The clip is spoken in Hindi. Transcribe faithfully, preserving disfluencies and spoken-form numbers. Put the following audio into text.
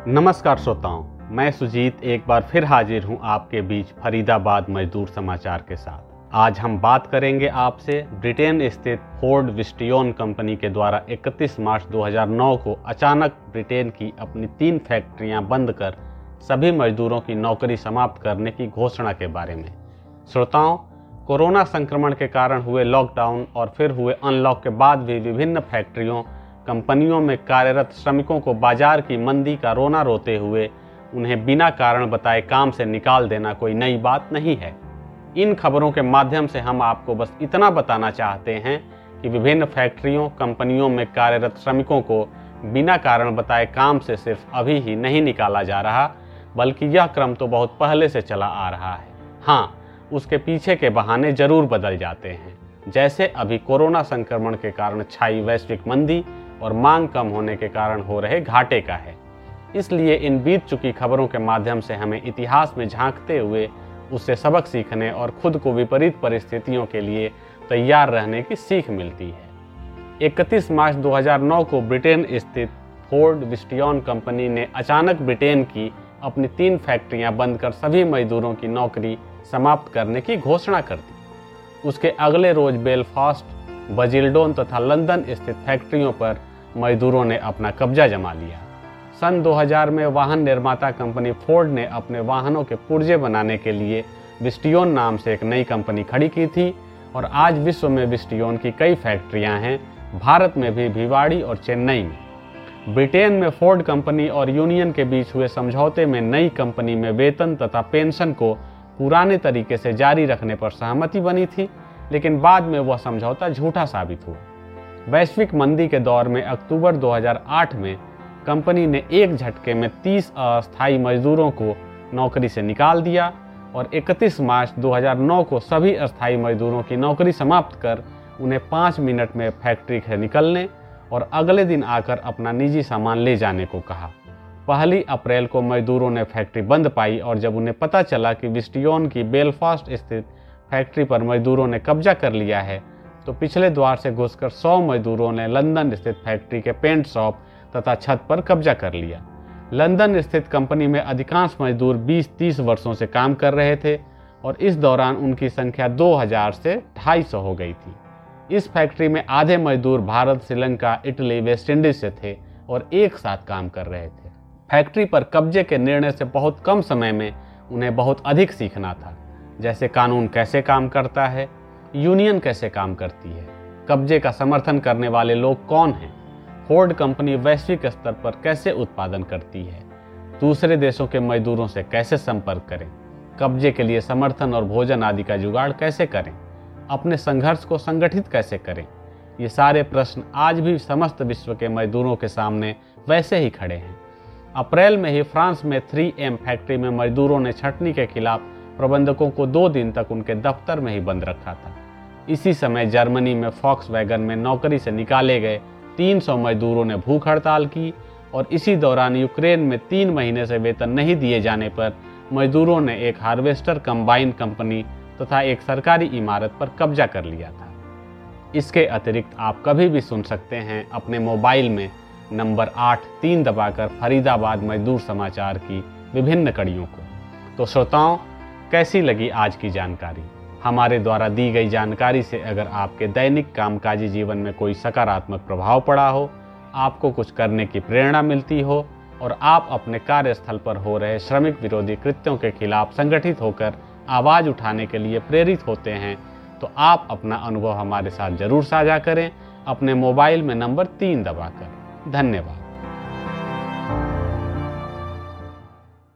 नमस्कार श्रोताओं, मैं सुजीत एक बार फिर हाजिर हूं आपके बीच फरीदाबाद मजदूर समाचार के साथ। आज हम बात करेंगे आपसे ब्रिटेन स्थित फोर्ड विस्टियोन कंपनी के द्वारा इकतीस मार्च दो हज़ार नौ को अचानक ब्रिटेन की अपनी तीन फैक्ट्रियां बंद कर सभी मजदूरों की नौकरी समाप्त करने की घोषणा के बारे में। श्रोताओं, कोरोना संक्रमण के कारण हुए लॉकडाउन और फिर हुए अनलॉक के बाद भी विभिन्न फैक्ट्रियों कंपनियों में कार्यरत श्रमिकों को बाजार की मंदी का रोना रोते हुए उन्हें बिना कारण बताए काम से निकाल देना कोई नई बात नहीं है। इन खबरों के माध्यम से हम आपको बस इतना बताना चाहते हैं कि विभिन्न फैक्ट्रियों कंपनियों में कार्यरत श्रमिकों को बिना कारण बताए काम से सिर्फ अभी ही नहीं निकाला जा रहा, बल्कि यह क्रम तो बहुत पहले से चला आ रहा है। हाँ, उसके पीछे के बहाने जरूर बदल जाते हैं, जैसे अभी कोरोना संक्रमण के कारण छाई वैश्विक मंदी और मांग कम होने के कारण हो रहे घाटे का है। इसलिए इन बीत चुकी खबरों के माध्यम से हमें इतिहास में झांकते हुए उससे सबक सीखने और खुद को विपरीत परिस्थितियों के लिए तैयार रहने की सीख मिलती है। इकतीस मार्च दो हज़ार नौ को ब्रिटेन स्थित फोर्ड विस्टियोन कंपनी ने अचानक ब्रिटेन की अपनी तीन फैक्ट्रियां बंद कर सभी मजदूरों की नौकरी समाप्त करने की घोषणा कर दी। उसके अगले रोज बेलफास्ट, बजिल्डोन तथा लंदन स्थित फैक्ट्रियों पर मजदूरों ने अपना कब्जा जमा लिया। सन दो हज़ार में वाहन निर्माता कंपनी फोर्ड ने अपने वाहनों के पुर्जे बनाने के लिए विस्टियोन नाम से एक नई कंपनी खड़ी की थी और आज विश्व में विस्टियोन की कई फैक्ट्रियां हैं, भारत में भी भिवाड़ी और चेन्नई में। ब्रिटेन में फोर्ड कंपनी और यूनियन के बीच हुए समझौते में नई कंपनी में वेतन तथा पेंशन को पुराने तरीके से जारी रखने पर सहमति बनी थी, लेकिन बाद में वह समझौता झूठा साबित हुआ। वैश्विक मंदी के दौर में अक्टूबर दो हज़ार आठ में कंपनी ने एक झटके में तीस अस्थायी मजदूरों को नौकरी से निकाल दिया और इकतीस मार्च दो हज़ार नौ को सभी अस्थायी मजदूरों की नौकरी समाप्त कर उन्हें पाँच मिनट में फैक्ट्री से निकलने और अगले दिन आकर अपना निजी सामान ले जाने को कहा। पहली अप्रैल को मजदूरों ने फैक्ट्री बंद पाई और जब उन्हें पता चला कि विस्टियोन की बेलफास्ट स्थित फैक्ट्री पर मजदूरों ने कब्जा कर लिया है, तो पिछले द्वार से घुसकर सौ मजदूरों ने लंदन स्थित फैक्ट्री के पेंट शॉप तथा छत पर कब्जा कर लिया। लंदन स्थित कंपनी में अधिकांश मजदूर बीस तीस वर्षों से काम कर रहे थे और इस दौरान उनकी संख्या दो हज़ार से ढाई सौ हो गई थी। इस फैक्ट्री में आधे मजदूर Bharat, Sri Lanka, Italy, West Indies से थे और एक साथ काम कर रहे थे। फैक्ट्री पर कब्जे के निर्णय से बहुत कम समय में उन्हें बहुत अधिक सीखना था, जैसे कानून कैसे काम करता है, यूनियन कैसे काम करती है, कब्जे का समर्थन करने वाले लोग कौन हैं, फोर्ड कंपनी वैश्विक स्तर पर कैसे उत्पादन करती है, दूसरे देशों के मजदूरों से कैसे संपर्क करें, कब्जे के लिए समर्थन और भोजन आदि का जुगाड़ कैसे करें, अपने संघर्ष को संगठित कैसे करें। ये सारे प्रश्न आज भी समस्त विश्व के मजदूरों के सामने वैसे ही खड़े हैं। अप्रैल में ही फ्रांस में थ्री एम फैक्ट्री में मजदूरों ने छंटनी के खिलाफ प्रबंधकों को दो दिन तक उनके दफ्तर में ही बंद रखा था। इसी समय जर्मनी में फॉक्सवैगन में नौकरी से निकाले गए तीन सौ मजदूरों ने भूख हड़ताल की और इसी दौरान यूक्रेन में तीन महीने से वेतन नहीं दिए जाने पर मजदूरों ने एक हार्वेस्टर कंबाइन कंपनी तथा एक सरकारी इमारत पर कब्जा कर लिया था। इसके अतिरिक्त आप कभी भी सुन सकते हैं अपने मोबाइल में नंबर आठ तीन दबाकर फरीदाबाद मजदूर समाचार की विभिन्न कड़ियों को। तो श्रोताओं, कैसी लगी आज की जानकारी? हमारे द्वारा दी गई जानकारी से अगर आपके दैनिक कामकाजी जीवन में कोई सकारात्मक प्रभाव पड़ा हो, आपको कुछ करने की प्रेरणा मिलती हो और आप अपने कार्यस्थल पर हो रहे श्रमिक विरोधी कृत्यों के खिलाफ संगठित होकर आवाज़ उठाने के लिए प्रेरित होते हैं, तो आप अपना अनुभव हमारे साथ जरूर साझा करें अपने मोबाइल में नंबर तीन दबाकर। धन्यवाद।